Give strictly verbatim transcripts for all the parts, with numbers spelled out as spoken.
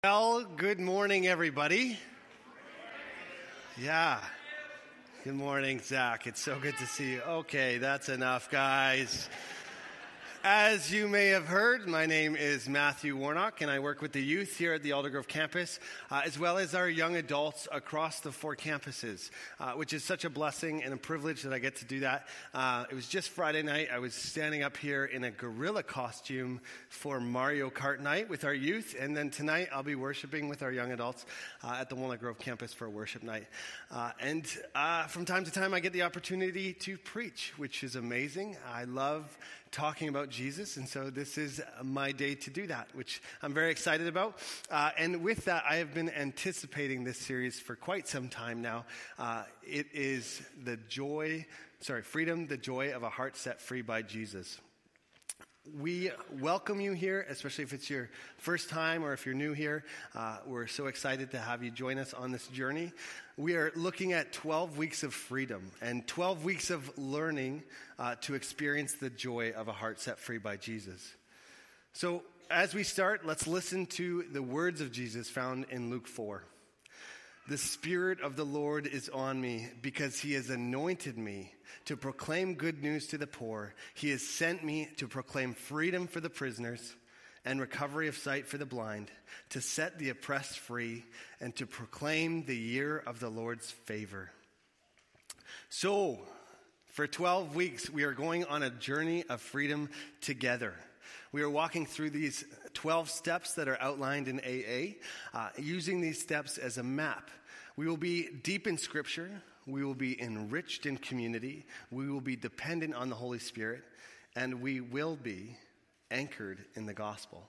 Well, good morning, everybody. Yeah. Good morning, Zach. It's so good to see you. Okay, that's enough, guys. As you may have heard, my name is Matthew Warnock, and I work with the youth here at the Aldergrove campus, uh, as well as our young adults across the four campuses, uh, which is such a blessing and a privilege that I get to do that. Uh, it was just Friday night. I was standing up here in a gorilla costume for Mario Kart night with our youth, and then tonight I'll be worshiping with our young adults uh, at the Walnut Grove campus for a worship night. Uh, and uh, from time to time, I get the opportunity to preach, which is amazing. I love talking about Jesus, and so this is my day to do that, which I'm very excited about. Uh, and with that, I have been anticipating this series for quite some time now. Uh, it is the joy, sorry, freedom, the joy of a heart set free by Jesus. We welcome you here, especially if it's your first time or if you're new here. Uh, we're so excited to have you join us on this journey. We are looking at twelve weeks of freedom and twelve weeks of learning uh, to experience the joy of a heart set free by Jesus. So as we start, let's listen to the words of Jesus found in Luke four. The Spirit of the Lord is on me because he has anointed me to proclaim good news to the poor. He has sent me to proclaim freedom for the prisoners and recovery of sight for the blind, to set the oppressed free, and to proclaim the year of the Lord's favor. So, for twelve weeks, we are going on a journey of freedom together. We are walking through these twelve steps that are outlined in A A, uh, using these steps as a map. We will be deep in Scripture. We will be enriched in community. We will be dependent on the Holy Spirit. And we will be anchored in the gospel.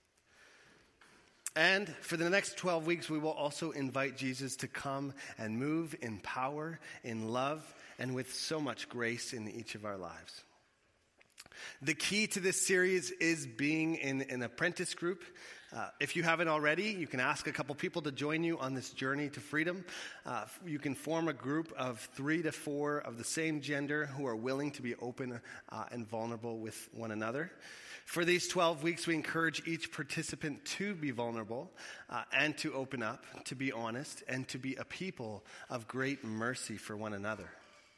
And for the next twelve weeks, we will also invite Jesus to come and move in power, in love, and with so much grace in each of our lives. The key to this series is being in an apprentice group. Uh, if you haven't already, you can ask a couple people to join you on this journey to freedom. Uh, you can form a group of three to four of the same gender who are willing to be open uh, and vulnerable with one another. For these twelve weeks, we encourage each participant to be vulnerable uh, and to open up, to be honest, and to be a people of great mercy for one another.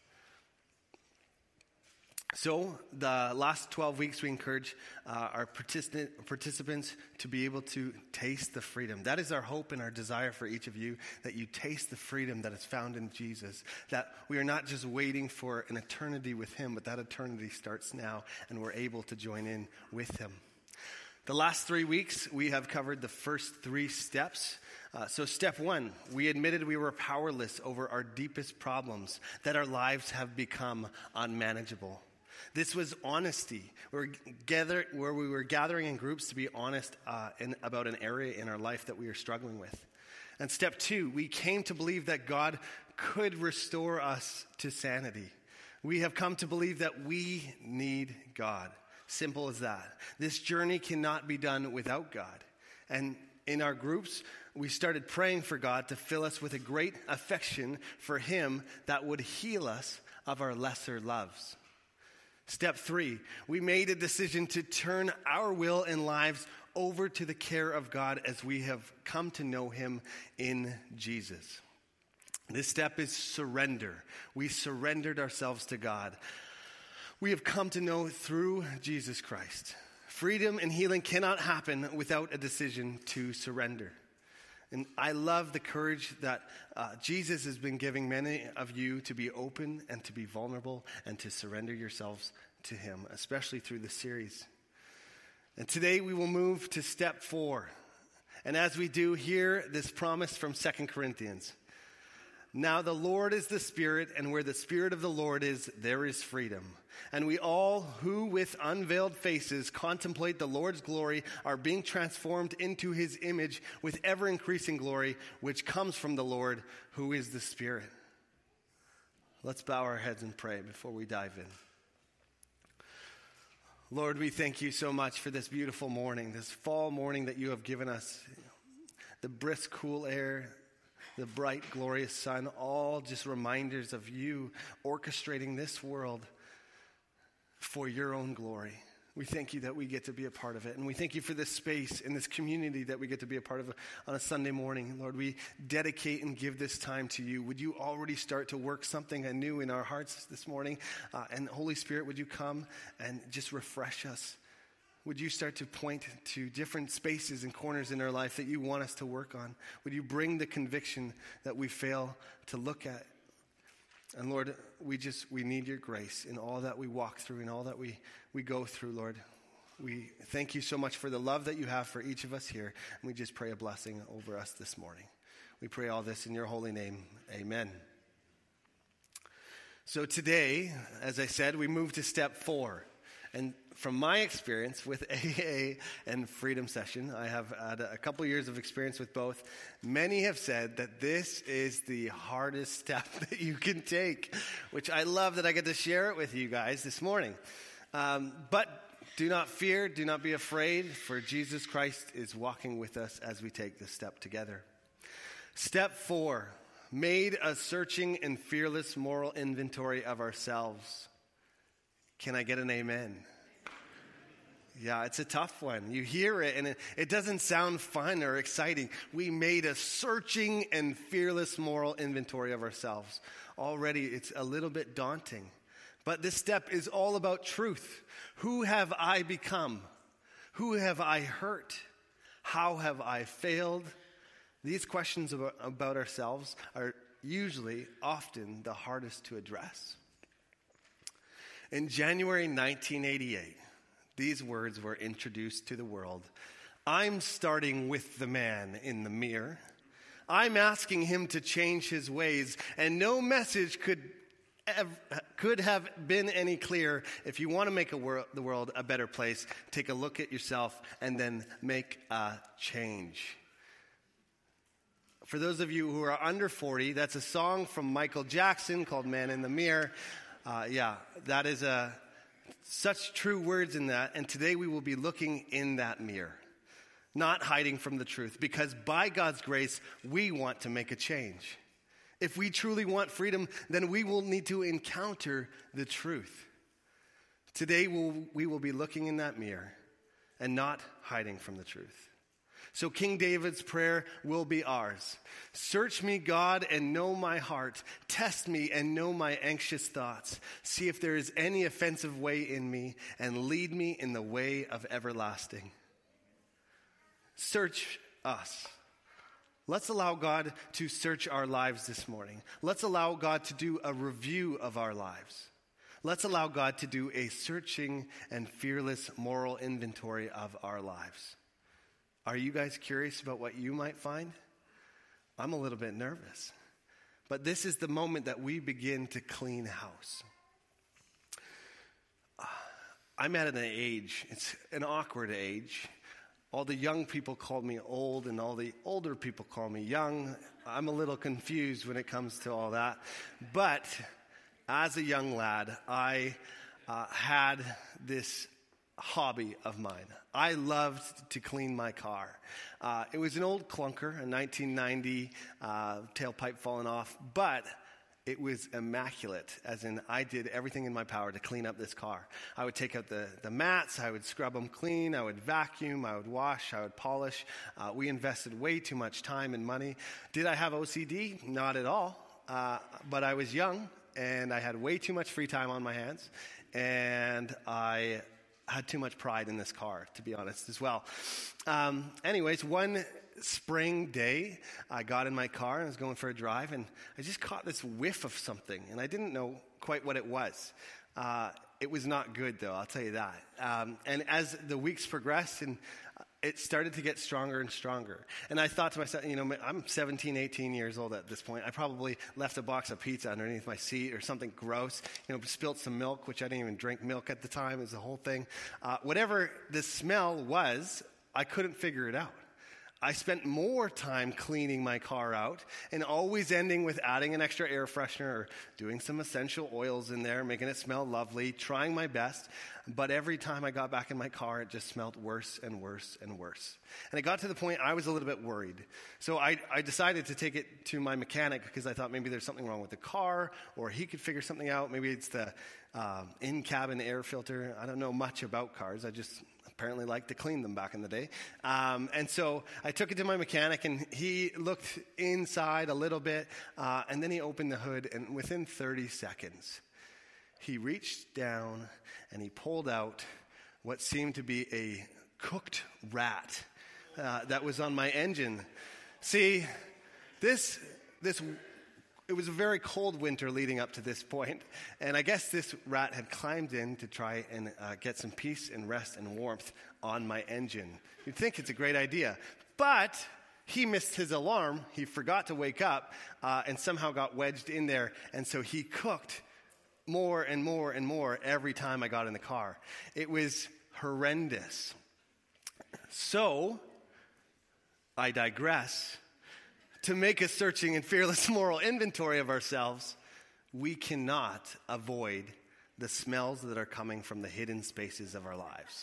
So, the last twelve weeks, we encourage uh, our particip- participants to be able to taste the freedom. That is our hope and our desire for each of you, that you taste the freedom that is found in Jesus. That we are not just waiting for an eternity with him, but that eternity starts now, and we're able to join in with him. The last three weeks, we have covered the first three steps. Uh, so step one, we admitted we were powerless over our deepest problems, that our lives have become unmanageable. This was honesty. We were gather, where we were gathering in groups to be honest uh, in, about an area in our life that we are struggling with. And step two, we came to believe that God could restore us to sanity. We have come to believe that we need God. Simple as that. This journey cannot be done without God. And in our groups, we started praying for God to fill us with a great affection for him that would heal us of our lesser loves. Step three, we made a decision to turn our will and lives over to the care of God as we have come to know him in Jesus. This step is surrender. We surrendered ourselves to God. We have come to know through Jesus Christ. Freedom and healing cannot happen without a decision to surrender. And I love the courage that uh, Jesus has been giving many of you to be open and to be vulnerable and to surrender yourselves to him, especially through this series. And today we will move to step four. And as we do, hear this promise from Second Corinthians. Now the Lord is the Spirit, and where the Spirit of the Lord is, there is freedom. And we all who with unveiled faces contemplate the Lord's glory are being transformed into his image with ever-increasing glory, which comes from the Lord, who is the Spirit. Let's bow our heads and pray before we dive in. Lord, we thank you so much for this beautiful morning, this fall morning that you have given us. The brisk, cool air, the bright, glorious sun, all just reminders of you orchestrating this world for your own glory. We thank you that we get to be a part of it. And we thank you for this space and this community that we get to be a part of on a Sunday morning. Lord, we dedicate and give this time to you. Would you already start to work something anew in our hearts this morning? Uh, and Holy Spirit, would you come and just refresh us? Would you start to point to different spaces and corners in our life that you want us to work on? Would you bring the conviction that we fail to look at? And Lord, we just, we need your grace in all that we walk through and all that we, we go through, Lord. We thank you so much for the love that you have for each of us here. And we just pray a blessing over us this morning. We pray all this in your holy name. Amen. So today, as I said, we move to step four. And from my experience with A A and Freedom Session, I have had a couple years of experience with both. Many have said that this is the hardest step that you can take, which I love that I get to share it with you guys this morning. Um, but do not fear, do not be afraid, for Jesus Christ is walking with us as we take this step together. Step four, made a searching and fearless moral inventory of ourselves. Can I get an amen? Yeah, it's a tough one. You hear it, and it, it doesn't sound fun or exciting. We made a searching and fearless moral inventory of ourselves. Already, it's a little bit daunting. But this step is all about truth. Who have I become? Who have I hurt? How have I failed? These questions about, about ourselves are usually, often, the hardest to address. In January nineteen eighty-eight, these words were introduced to the world. I'm starting with the man in the mirror. I'm asking him to change his ways, and no message could ev- could have been any clearer. If you want to make a wor- the world a better place, take a look at yourself and then make a change. For those of you who are under forty, that's a song from Michael Jackson called Man in the Mirror. Uh, yeah, that is a, such true words in that. And today we will be looking in that mirror, not hiding from the truth, because by God's grace, we want to make a change. If we truly want freedom, then we will need to encounter the truth. Today we'll, we will be looking in that mirror and not hiding from the truth. So King David's prayer will be ours. Search me, God, and know my heart. Test me and know my anxious thoughts. See if there is any offensive way in me, and lead me in the way of everlasting. Search us. Let's allow God to search our lives this morning. Let's allow God to do a review of our lives. Let's allow God to do a searching and fearless moral inventory of our lives. Are you guys curious about what you might find? I'm a little bit nervous. But this is the moment that we begin to clean house. I'm at an age, it's an awkward age. All the young people call me old, and all the older people call me young. I'm a little confused when it comes to all that. But as a young lad, I uh, had this hobby of mine. I loved to clean my car. Uh, it was an old clunker, a nineteen ninety uh, tailpipe falling off, but it was immaculate, as in I did everything in my power to clean up this car. I would take out the, the mats, I would scrub them clean, I would vacuum, I would wash, I would polish. Uh, we invested way too much time and money. Did I have O C D? Not at all. Uh, but I was young, and I had way too much free time on my hands, and I had too much pride in this car, to be honest, as well. Um, anyways, one spring day, I got in my car and I was going for a drive, and I just caught this whiff of something, and I didn't know quite what it was. Uh, it was not good, though, I'll tell you that. Um, and as the weeks progressed, and it started to get stronger and stronger. And I thought to myself, you know, I'm seventeen, eighteen years old at this point. I probably left a box of pizza underneath my seat or something gross. You know, spilt some milk, which I didn't even drink milk at the time. It was the whole thing. Uh, whatever the smell was, I couldn't figure it out. I spent more time cleaning my car out and always ending with adding an extra air freshener or doing some essential oils in there, making it smell lovely, trying my best. But every time I got back in my car, it just smelled worse and worse and worse. And it got to the point I was a little bit worried. So I, I decided to take it to my mechanic because I thought maybe there's something wrong with the car or he could figure something out. Maybe it's the um, in-cabin air filter. I don't know much about cars. I just apparently liked to clean them back in the day. Um, and so I took it to my mechanic, and he looked inside a little bit, uh, and then he opened the hood, and within thirty seconds, he reached down and he pulled out what seemed to be a cooked rat uh, that was on my engine. See, this this it was a very cold winter leading up to this point, and I guess this rat had climbed in to try and uh, get some peace and rest and warmth on my engine. You'd think it's a great idea, but he missed his alarm. He forgot to wake up uh, and somehow got wedged in there, and so he cooked more and more and more every time I got in the car. It was horrendous. So, I digress. To make a searching and fearless moral inventory of ourselves, we cannot avoid the smells that are coming from the hidden spaces of our lives.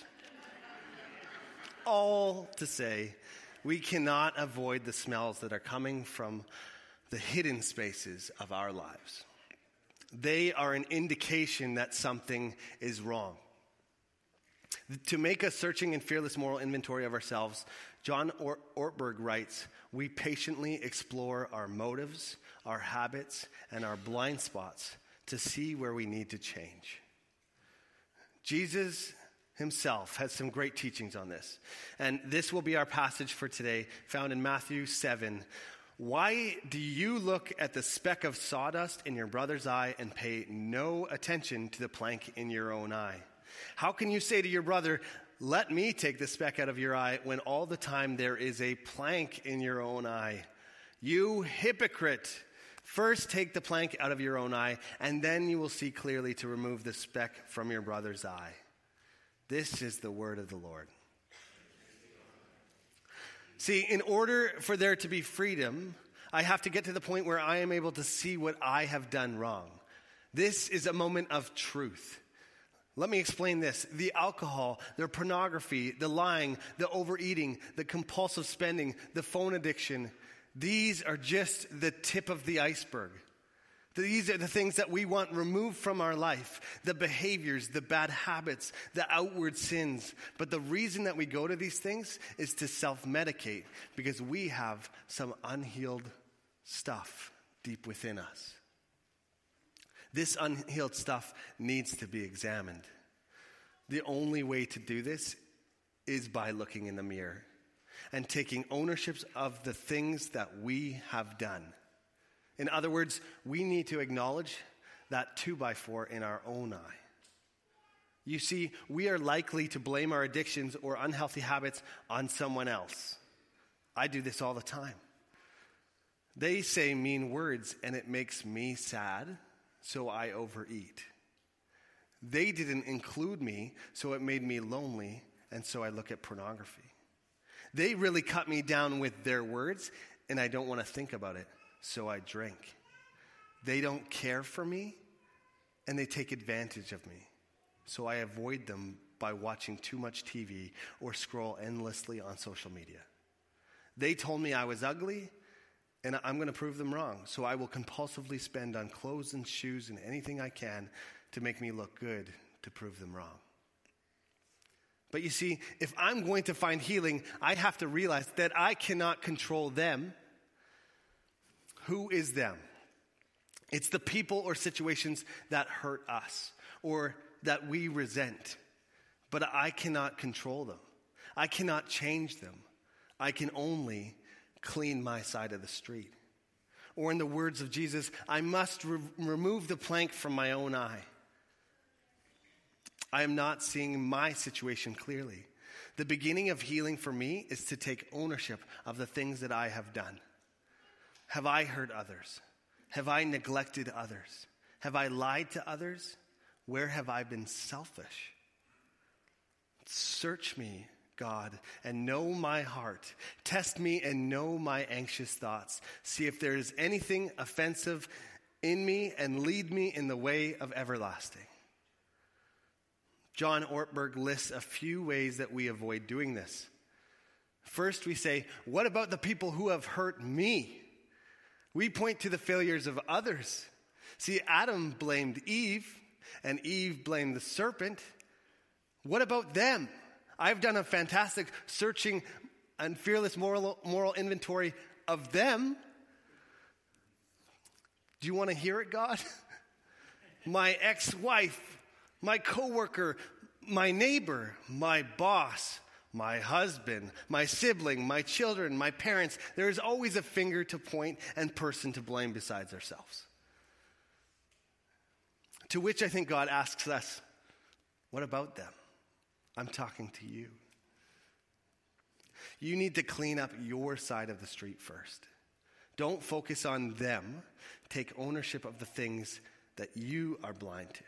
All to say, we cannot avoid the smells that are coming from the hidden spaces of our lives. They are an indication that something is wrong. To make a searching and fearless moral inventory of ourselves, John Or- Ortberg writes, we patiently explore our motives, our habits, and our blind spots to see where we need to change. Jesus himself has some great teachings on this. And this will be our passage for today, found in Matthew seven. Why do you look at the speck of sawdust in your brother's eye and pay no attention to the plank in your own eye? How can you say to your brother, let me take the speck out of your eye, when all the time there is a plank in your own eye? You hypocrite! First take the plank out of your own eye, and then you will see clearly to remove the speck from your brother's eye. This is the word of the Lord. See, in order for there to be freedom, I have to get to the point where I am able to see what I have done wrong. This is a moment of truth. Let me explain this. The alcohol, the pornography, the lying, the overeating, the compulsive spending, the phone addiction, these are just the tip of the iceberg. These are the things that we want removed from our life, the behaviors, the bad habits, the outward sins. But the reason that we go to these things is to self-medicate, because we have some unhealed stuff deep within us. This unhealed stuff needs to be examined. The only way to do this is by looking in the mirror and taking ownership of the things that we have done. In other words, we need to acknowledge that two by four in our own eye. You see, we are likely to blame our addictions or unhealthy habits on someone else. I do this all the time. They say mean words and it makes me sad, so I overeat. They didn't include me, so it made me lonely, and so I look at pornography. They really cut me down with their words, and I don't want to think about it, so I drink. They don't care for me, and they take advantage of me, so I avoid them by watching too much T V or scroll endlessly on social media. They told me I was ugly, and I'm going to prove them wrong, so I will compulsively spend on clothes and shoes and anything I can to make me look good to prove them wrong. But you see, if I'm going to find healing, I have to realize that I cannot control them. Who is them? It's the people or situations that hurt us or that we resent. But I cannot control them. I cannot change them. I can only clean my side of the street. Or in the words of Jesus, I must re- remove the plank from my own eye. I am not seeing my situation clearly. The beginning of healing for me is to take ownership of the things that I have done. Have I hurt others? Have I neglected others? Have I lied to others? Where have I been selfish? Search me, God, and know my heart. Test me and know my anxious thoughts. See if there is anything offensive in me and lead me in the way of everlasting. John Ortberg lists a few ways that we avoid doing this. First, we say, what about the people who have hurt me? We point to the failures of others. See, Adam blamed Eve, and Eve blamed the serpent. What about them? I've done a fantastic searching and fearless moral, moral inventory of them. Do you want to hear it, God? My ex-wife, my coworker, my neighbor, my boss, my husband, my sibling, my children, my parents. There is always a finger to point and person to blame besides ourselves. To which I think God asks us, what about them? I'm talking to you. You need to clean up your side of the street first. Don't focus on them. Take ownership of the things that you are blind to.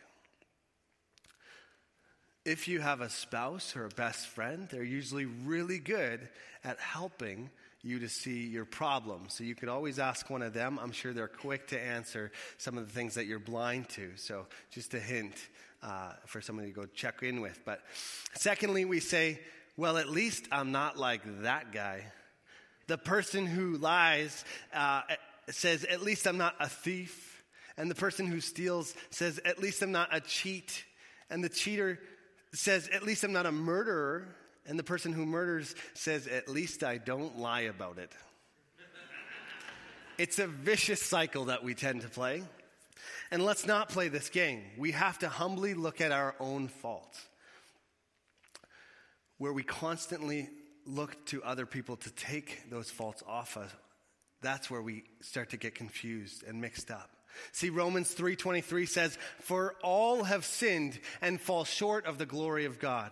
If you have a spouse or a best friend, they're usually really good at helping you to see your problems. So you could always ask one of them. I'm sure they're quick to answer some of the things that you're blind to. So just a hint uh, for somebody to go check in with. But secondly, we say, well, at least I'm not like that guy. The person who lies uh, says, at least I'm not a thief. And the person who steals says, at least I'm not a cheat. And the cheater says, at least I'm not a murderer. And the person who murders says, at least I don't lie about it. It's a vicious cycle that we tend to play. And let's not play this game. We have to humbly look at our own faults, where we constantly look to other people to take those faults off us. That's where we start to get confused and mixed up. See, Romans three twenty-three says, for all have sinned and fall short of the glory of God.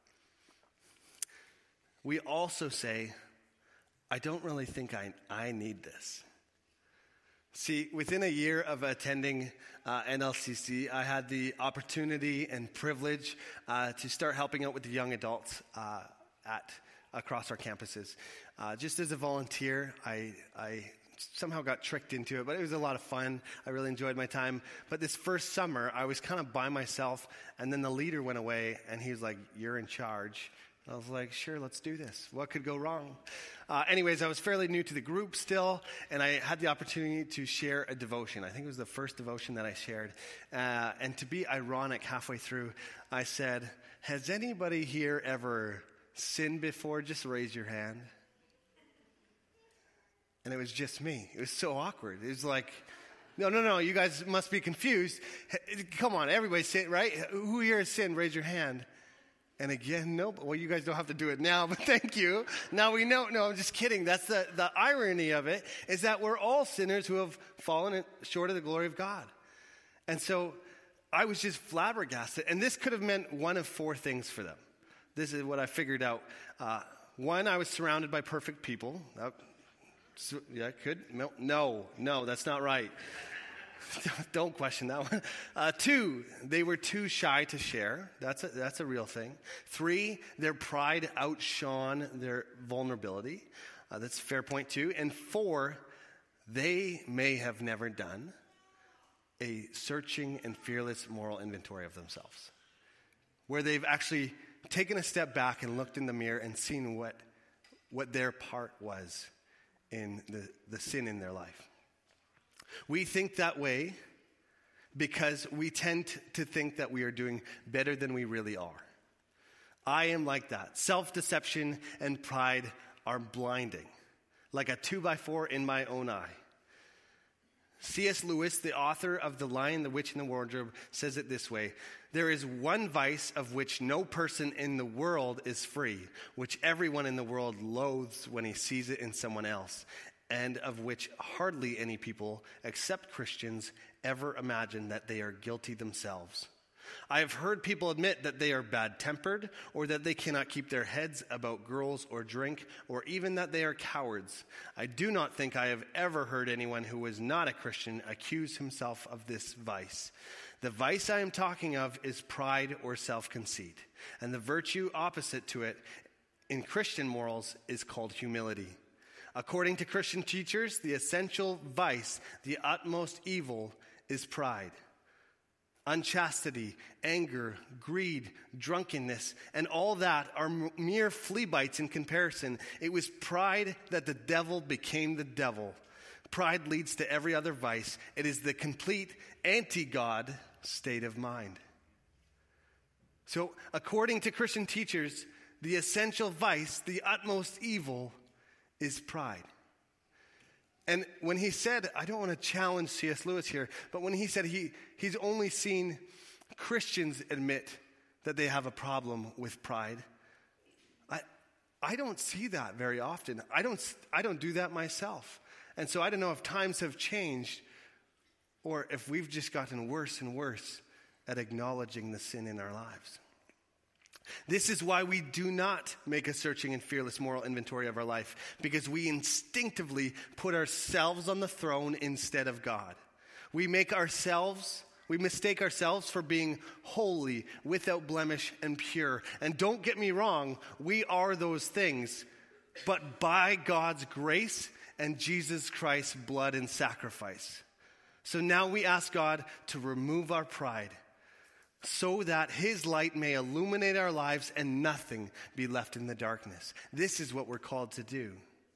We also say, I don't really think I, I need this. See, within a year of attending uh, N L C C, I had the opportunity and privilege uh, to start helping out with the young adults uh, at across our campuses. Uh, just as a volunteer, I, I somehow got tricked into it, but it was a lot of fun. I really enjoyed my time. But this first summer, I was kind of by myself, and then the leader went away, and he was like, you're in charge. I was like, sure, let's do this. What could go wrong? Uh, anyways, I was fairly new to the group still, and I had the opportunity to share a devotion. I think it was the first devotion that I shared. Uh, and to be ironic, halfway through, I said, has anybody here ever sinned before? Just raise your hand. And it was just me. It was so awkward. It was like, no, no, no, you guys must be confused. Come on, everybody sin, right? Who here has sinned? Raise your hand. And again, nope. Well, you guys don't have to do it now, but thank you. Now we know. No, I'm just kidding. That's the, the irony of it, is that we're all sinners who have fallen short of the glory of God. And so I was just flabbergasted. And this could have meant one of four things for them. This is what I figured out. Uh, one, I was surrounded by perfect people. Uh, so, yeah, could. No, no, no, that's not right. Don't question that one. Uh, two, they were too shy to share. That's a, that's a real thing. Three, their pride outshone their vulnerability. Uh, that's a fair point too. And four, they may have never done a searching and fearless moral inventory of themselves, where they've actually taken a step back and looked in the mirror and seen what, what their part was in the, the sin in their life. We think that way because we tend to think that we are doing better than we really are. I am like that. Self-deception and pride are blinding, like a two by four in my own eye. C S Lewis, the author of The Lion, the Witch, and the Wardrobe, says it this way: there is one vice of which no person in the world is free, which everyone in the world loathes when he sees it in someone else, and of which hardly any people, except Christians, ever imagine that they are guilty themselves. I have heard people admit that they are bad-tempered, or that they cannot keep their heads about girls or drink, or even that they are cowards. I do not think I have ever heard anyone who was not a Christian accuse himself of this vice. The vice I am talking of is pride or self-conceit, and the virtue opposite to it in Christian morals is called humility. According to Christian teachers, the essential vice, the utmost evil, is pride. Unchastity, anger, greed, drunkenness, and all that are mere flea bites in comparison. It was pride that the devil became the devil. Pride leads to every other vice. It is the complete anti-God state of mind. So, according to Christian teachers, the essential vice, the utmost evil, is pride. And when he said, I don't want to challenge C S Lewis here, but when he said he, he's only seen Christians admit that they have a problem with pride, I, I don't see that very often. I don't, I don't do that myself. And so I don't know if times have changed or if we've just gotten worse and worse at acknowledging the sin in our lives. This is why we do not make a searching and fearless moral inventory of our life, because we instinctively put ourselves on the throne instead of God. We make ourselves, we mistake ourselves for being holy, without blemish, and pure. And don't get me wrong, we are those things, but by God's grace and Jesus Christ's blood and sacrifice. So now we ask God to remove our pride, so that his light may illuminate our lives and nothing be left in the darkness. This is what we're called to do.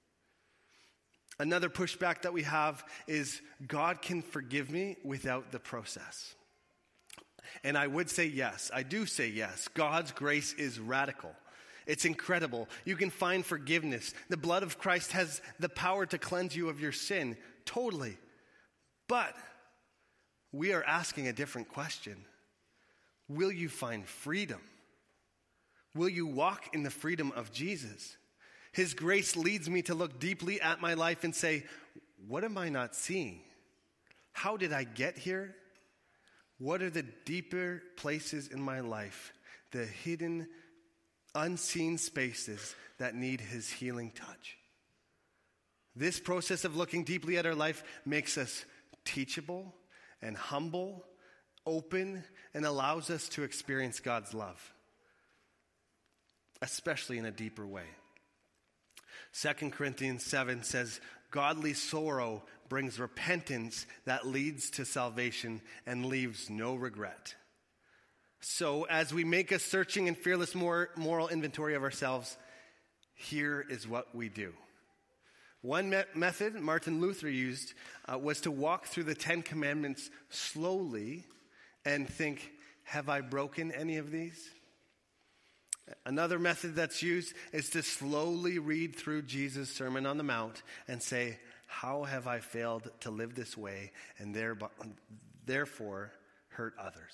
Another pushback that we have is God can forgive me without the process. And I would say yes. I do say yes. God's grace is radical. It's incredible. You can find forgiveness. The blood of Christ has the power to cleanse you of your sin. Totally. But we are asking a different question. Will you find freedom? Will you walk in the freedom of Jesus? His grace leads me to look deeply at my life and say, what am I not seeing? How did I get here? What are the deeper places in my life, the hidden, unseen spaces that need his healing touch? This process of looking deeply at our life makes us teachable and humble, open, and allows us to experience God's love, especially in a deeper way. Second Corinthians seven says, godly sorrow brings repentance that leads to salvation and leaves no regret. So as we make a searching and fearless moral inventory of ourselves, here is what we do. One me- method Martin Luther used uh, was to walk through the Ten Commandments slowly and think, have I broken any of these? Another method that's used is to slowly read through Jesus' Sermon on the Mount and say, how have I failed to live this way and thereby, therefore hurt others?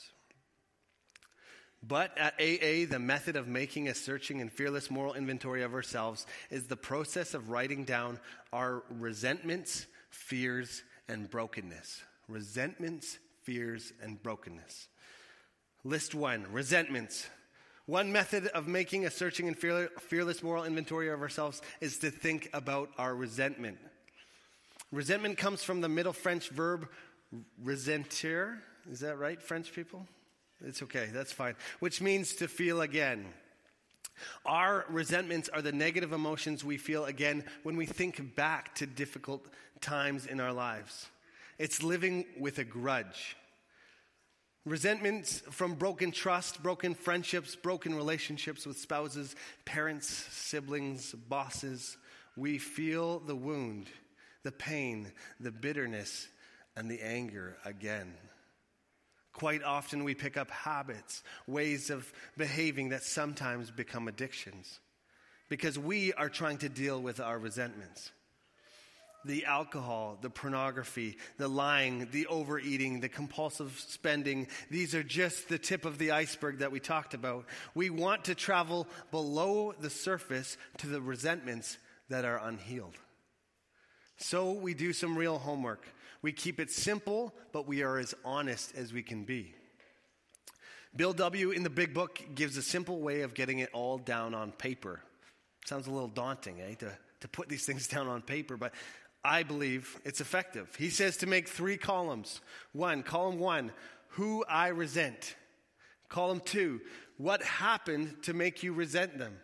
But at A A, the method of making a searching and fearless moral inventory of ourselves is the process of writing down our resentments, fears, and brokenness. Resentments, fears, and brokenness. List one, resentments. One method of making a searching and fearless moral inventory of ourselves is to think about our resentment. Resentment comes from the Middle French verb ressentir. Is that right, French people? It's okay, that's fine. Which means to feel again. Our resentments are the negative emotions we feel again when we think back to difficult times in our lives. It's living with a grudge. Resentments from broken trust, broken friendships, broken relationships with spouses, parents, siblings, bosses. We feel the wound, the pain, the bitterness, and the anger again. Quite often we pick up habits, ways of behaving that sometimes become addictions because we are trying to deal with our resentments. The alcohol, the pornography, the lying, the overeating, the compulsive spending, these are just the tip of the iceberg that we talked about. We want to travel below the surface to the resentments that are unhealed. So we do some real homework. We keep it simple, but we are as honest as we can be. Bill W. in the Big Book gives a simple way of getting it all down on paper. Sounds a little daunting, eh, to, to put these things down on paper, but I believe it's effective. He says to make three columns. One, column one, who I resent. Column two, what happened to make you resent them?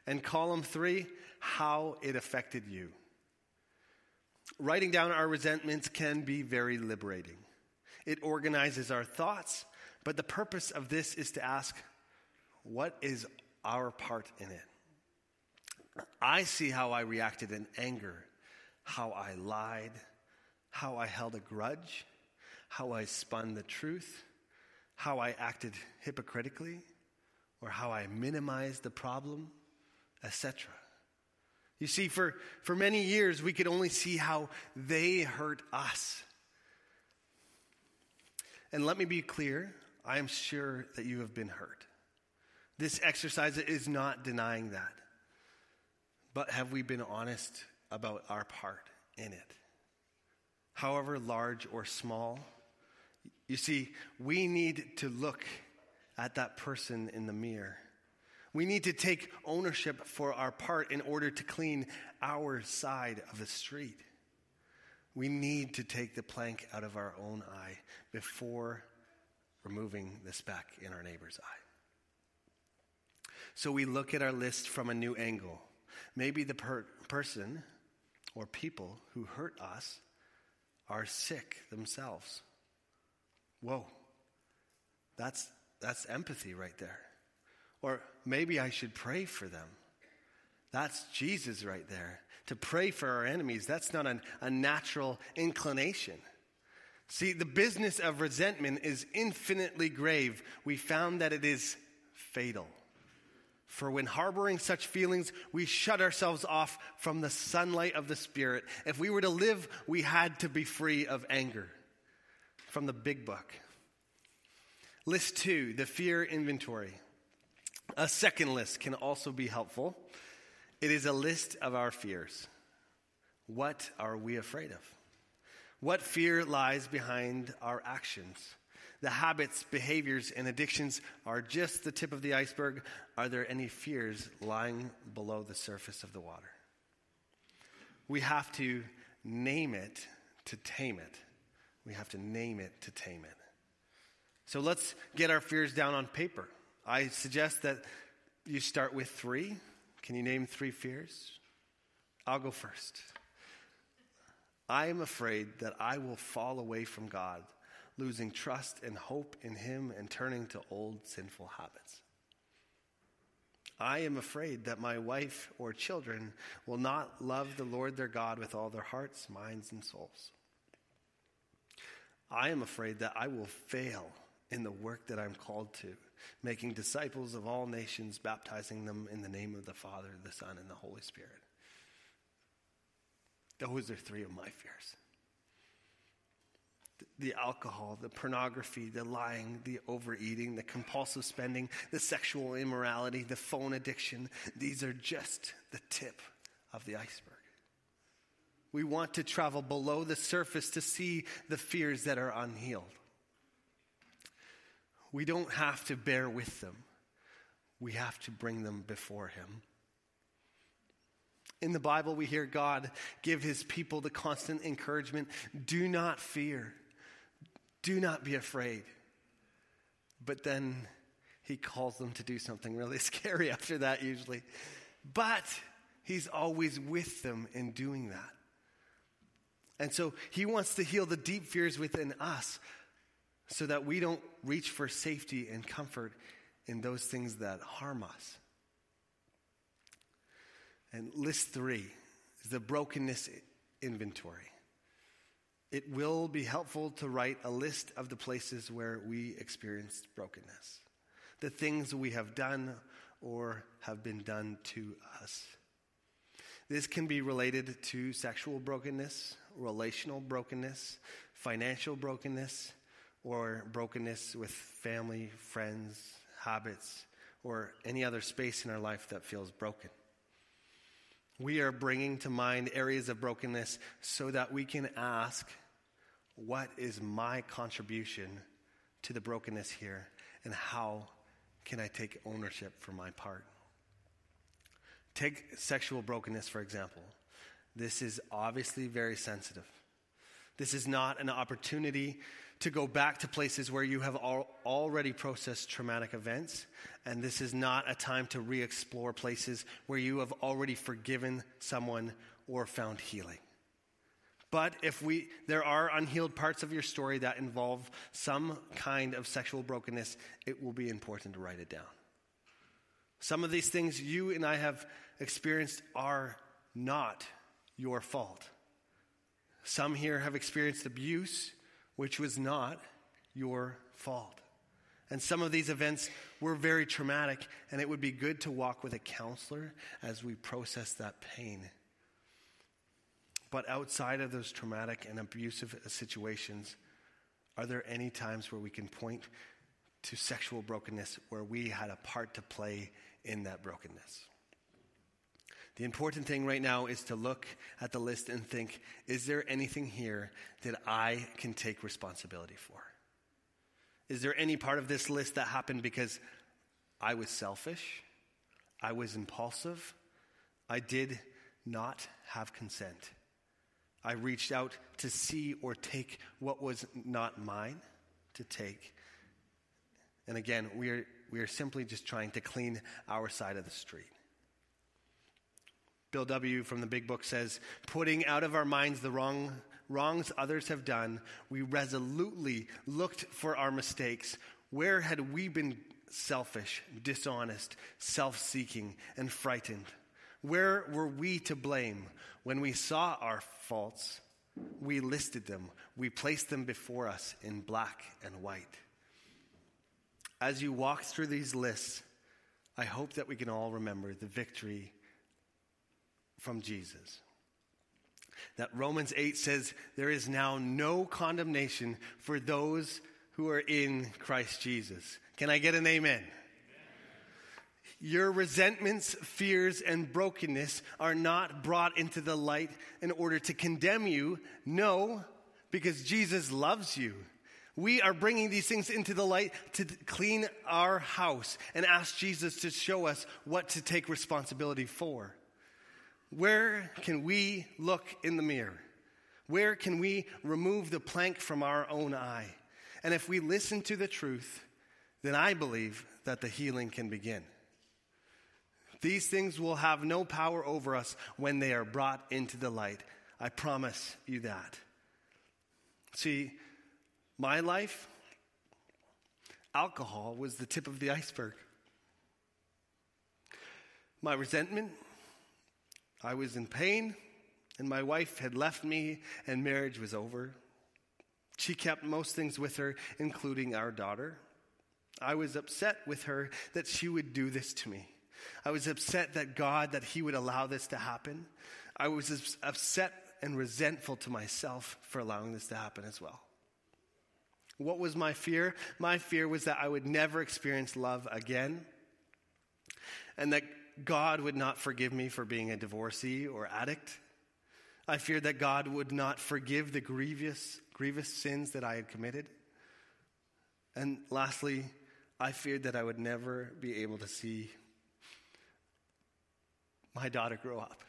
And column three, how it affected you. Writing down our resentments can be very liberating. It organizes our thoughts, but the purpose of this is to ask, what is our part in it? I see how I reacted in anger, how I lied, how I held a grudge, how I spun the truth, how I acted hypocritically, or how I minimized the problem, et cetera. You see, for, for many years, we could only see how they hurt us. And let me be clear, I am sure that you have been hurt. This exercise is not denying that. But have we been honest about our part in it? However large or small. You see, we need to look at that person in the mirror. We need to take ownership for our part in order to clean our side of the street. We need to take the plank out of our own eye before removing the speck in our neighbor's eye. So we look at our list from a new angle. Maybe the per- person or people who hurt us are sick themselves. Whoa, that's that's empathy right there. Or maybe I should pray for them. That's Jesus right there. To pray for our enemies, that's not an, a natural inclination. See, the business of resentment is infinitely grave. We found that it is fatal. For when harboring such feelings, we shut ourselves off from the sunlight of the Spirit. If we were to live, we had to be free of anger. From the big book. List two, the fear inventory. A second list can also be helpful. It is a list of our fears. What are we afraid of? What fear lies behind our actions? The habits, behaviors, and addictions are just the tip of the iceberg. Are there any fears lying below the surface of the water? We have to name it to tame it. We have to name it to tame it. So let's get our fears down on paper. I suggest that you start with three. Can you name three fears? I'll go first. I am afraid that I will fall away from God, losing trust and hope in Him and turning to old sinful habits. I am afraid that my wife or children will not love the Lord their God with all their hearts, minds, and souls. I am afraid that I will fail in the work that I'm called to, making disciples of all nations, baptizing them in the name of the Father, the Son, and the Holy Spirit. Those are three of my fears. The alcohol, the pornography, the lying, the overeating, the compulsive spending, the sexual immorality, the phone addiction. These are just the tip of the iceberg. We want to travel below the surface to see the fears that are unhealed. We don't have to bear with them. We have to bring them before Him. In the Bible, we hear God give His people the constant encouragement, do not fear, do not be afraid. But then He calls them to do something really scary after that usually. But He's always with them in doing that. And so He wants to heal the deep fears within us so that we don't reach for safety and comfort in those things that harm us. And list three is the brokenness inventory. It will be helpful to write a list of the places where we experienced brokenness, the things we have done or have been done to us. This can be related to sexual brokenness, relational brokenness, financial brokenness, or brokenness with family, friends, habits, or any other space in our life that feels broken. We are bringing to mind areas of brokenness so that we can ask, what is my contribution to the brokenness here, and how can I take ownership for my part? Take sexual brokenness, for example. This is obviously very sensitive. This is not an opportunity to go back to places where you have al- already processed traumatic events. And this is not a time to re-explore places where you have already forgiven someone or found healing. But if we, there are unhealed parts of your story that involve some kind of sexual brokenness, it will be important to write it down. Some of these things you and I have experienced are not your fault. Some here have experienced abuse, which was not your fault. And some of these events were very traumatic, and it would be good to walk with a counselor as we process that pain. But outside of those traumatic and abusive situations, are there any times where we can point to sexual brokenness where we had a part to play in that brokenness? The important thing right now is to look at the list and think, is there anything here that I can take responsibility for? Is there any part of this list that happened because I was selfish, I was impulsive, I did not have consent, I reached out to see or take what was not mine to take? And again, we are, we are simply just trying to clean our side of the street. Bill W. from the Big Book says, putting out of our minds the wrong wrongs others have done, we resolutely looked for our mistakes. Where had we been selfish, dishonest, self-seeking, and frightened? Where were we to blame? When we saw our faults, we listed them. We placed them before us in black and white. As you walk through these lists, I hope that we can all remember the victory from Jesus. That Romans eight says, there is now no condemnation for those who are in Christ Jesus. Can I get an amen? Amen. Your resentments, fears, and brokenness are not brought into the light in order to condemn you. No, because Jesus loves you. We are bringing these things into the light to clean our house and ask Jesus to show us what to take responsibility for. Where can we look in the mirror? Where can we remove the plank from our own eye? And if we listen to the truth, then I believe that the healing can begin. These things will have no power over us when they are brought into the light. I promise you that. See, my life, alcohol was the tip of the iceberg. My resentment, I was in pain, and my wife had left me, and marriage was over. She kept most things with her, including our daughter. I was upset with her that she would do this to me. I was upset that God, that he would allow this to happen. I was upset and resentful to myself for allowing this to happen as well. What was my fear? My fear was that I would never experience love again, and that God would not forgive me for being a divorcee or addict. I feared that God would not forgive the grievous, grievous sins that I had committed. And lastly, I feared that I would never be able to see my daughter grow up.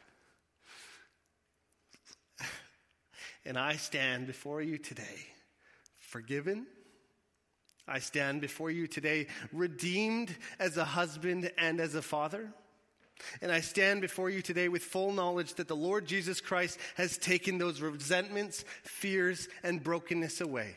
And I stand before you today forgiven. I stand before you today redeemed as a husband and as a father. And I stand before you today with full knowledge that the Lord Jesus Christ has taken those resentments, fears, and brokenness away.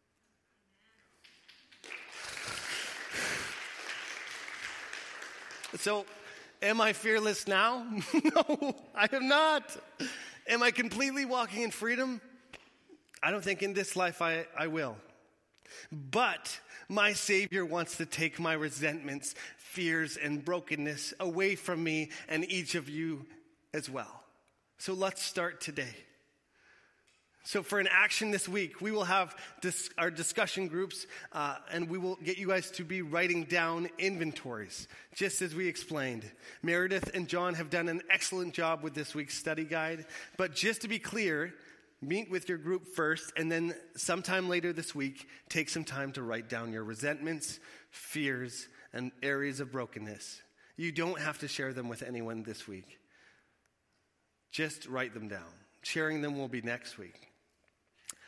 So, am I fearless now? No, I am not. Am I completely walking in freedom? I don't think in this life I, I will. But my Savior wants to take my resentments, fears, and brokenness away from me and each of you as well. So let's start today. So for an action this week, we will have dis- our discussion groups, uh, and we will get you guys to be writing down inventories, just as we explained. Meredith and John have done an excellent job with this week's study guide. But just to be clear, meet with your group first, and then sometime later this week, take some time to write down your resentments, fears, and areas of brokenness. You don't have to share them with anyone this week. Just write them down. Sharing them will be next week.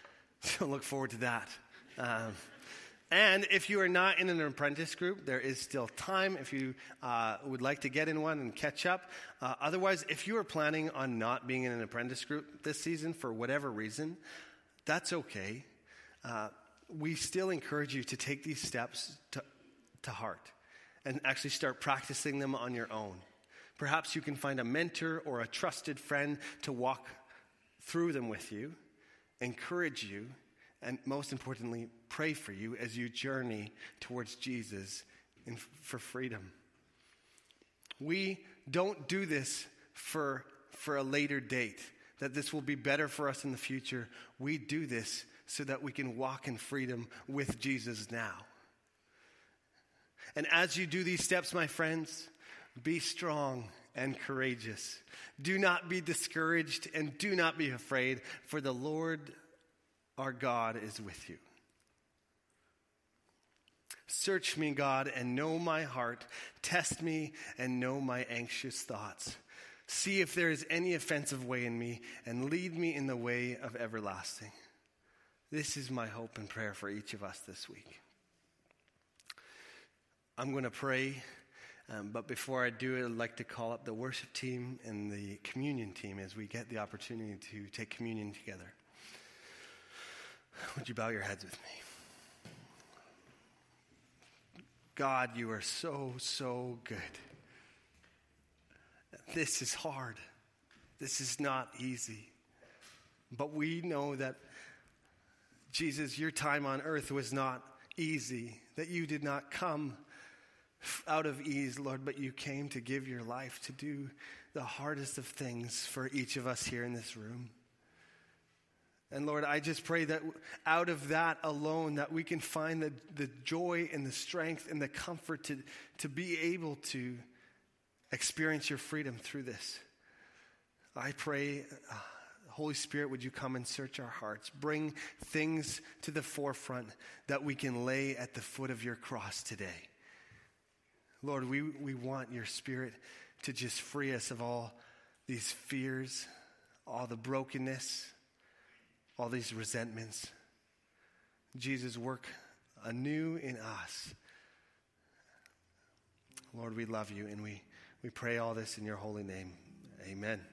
So look forward to that. Um, and if you are not in an apprentice group, there is still time if you uh, would like to get in one and catch up. Uh, otherwise, if you are planning on not being in an apprentice group this season for whatever reason, that's okay. Uh, we still encourage you to take these steps to, to heart and actually start practicing them on your own. Perhaps you can find a mentor or a trusted friend to walk through them with you, encourage you, and most importantly, pray for you as you journey towards Jesus in, for freedom. We don't do this for, for a later date, that this will be better for us in the future. We do this so that we can walk in freedom with Jesus now. And as you do these steps, my friends, be strong and courageous. Do not be discouraged and do not be afraid, for the Lord our God is with you. Search me, God, and know my heart. Test me and know my anxious thoughts. See if there is any offensive way in me, and lead me in the way of everlasting. This is my hope and prayer for each of us this week. I'm going to pray. Um, but before I do it, I'd like to call up the worship team and the communion team as we get the opportunity to take communion together. Would you bow your heads with me? God, you are so, so good. This is hard. This is not easy. But we know that, Jesus, your time on earth was not easy, that you did not come out of ease, Lord, but you came to give your life to do the hardest of things for each of us here in this room. And Lord, I just pray that out of that alone, that we can find the, the joy and the strength and the comfort to, to be able to experience your freedom through this. I pray, uh, Holy Spirit, would you come and search our hearts, bring things to the forefront that we can lay at the foot of your cross today. Lord, we, we want your Spirit to just free us of all these fears, all the brokenness, all these resentments. Jesus, work anew in us. Lord, we love you, and we, we pray all this in your holy name. Amen.